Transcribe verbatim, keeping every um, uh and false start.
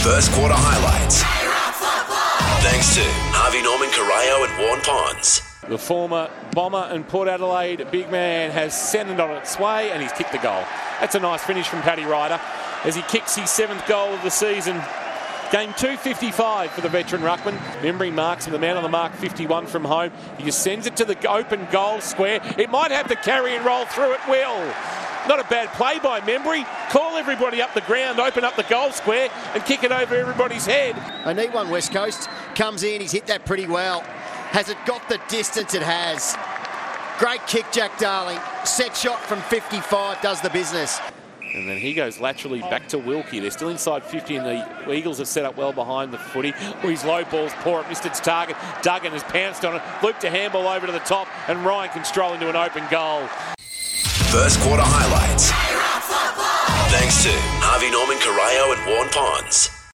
First quarter highlights. Thanks to Harvey Norman Corayo and Warren Ponds. The former Bomber and Port Adelaide big man has sent it on its way and he's kicked the goal. That's a nice finish from Paddy Ryder as he kicks his seventh goal of the season. Game two fifty-five for the veteran ruckman. Membry marks with the man on the mark, fifty-one from home. He just sends it to the open goal square. It might have to carry and roll through at will. Not a bad play by Membry. Call everybody up the ground, open up the goal square and kick it over everybody's head. A neat one, West Coast. Comes in, he's hit that pretty well. Has it got the distance? It has. Great kick, Jack Darling. Set shot from fifty-five, does the business. And then he goes laterally back to Wilkie. They're still inside fifty and the Eagles have set up well behind the footy. Oh, his low ball's poor. It missed its target. Duggan has pounced on it. Looped a handball over to the top and Ryan can stroll into an open goal. First quarter highlights. Thanks to Harvey Norman Corayo and Warren Ponds.